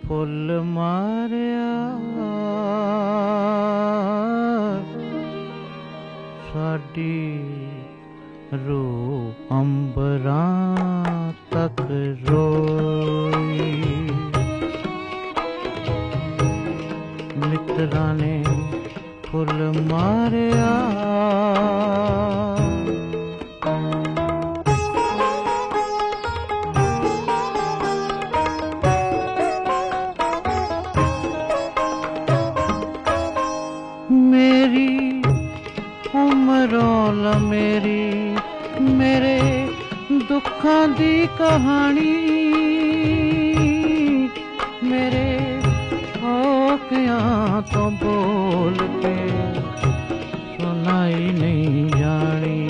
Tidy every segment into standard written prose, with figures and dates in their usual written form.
Full Maria साडी रूह अंबरां तक रोई। मित्रा ने फुल मारिया मेरी उमरों मेरी मेरे दुखां दी कहानी मेरे औकियां तो बोल के सुनाई नहीं जानी।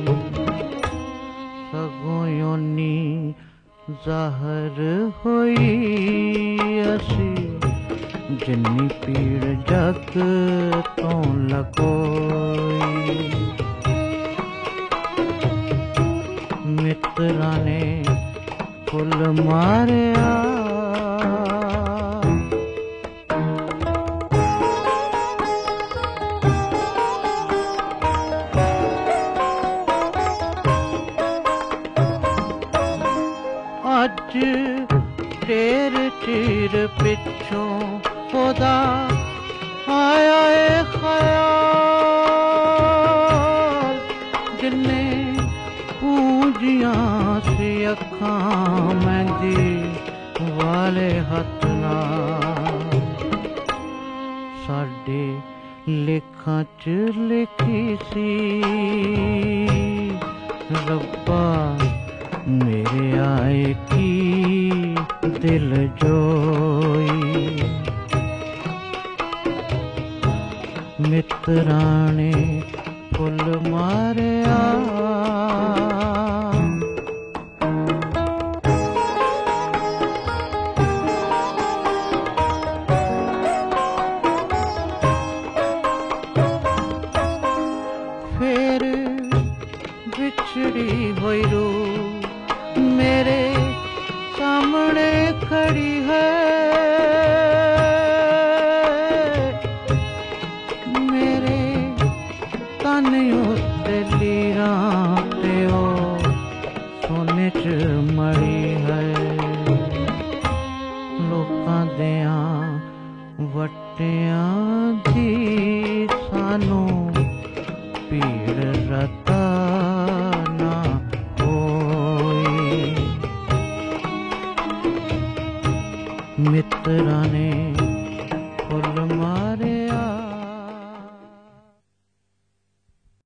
सगों योनी ज़ाहर होई असी जिन्नी पीड़ जग तो लकोई। मित्रा ने फुल मारिया अज ढेर चीर पिछों खुदा आया है ख्याल जिन्ने पूजियां सी अखां मेहंदी वाले हथ नाल साडे लेखां च लिखी सी रब्बा मेरे आए की दिल जोई। मित्रा ने फुल मारिया फिर बिछड़ी हुई रूह मेरे सामने खड़ी है। मेरे तन उत्ते लीरां ते ओ सोने च मड़ी है। लोकां देयां वट्टियां दी सानू पीड़ रता ना होई। मित्रा ने फुल मारिया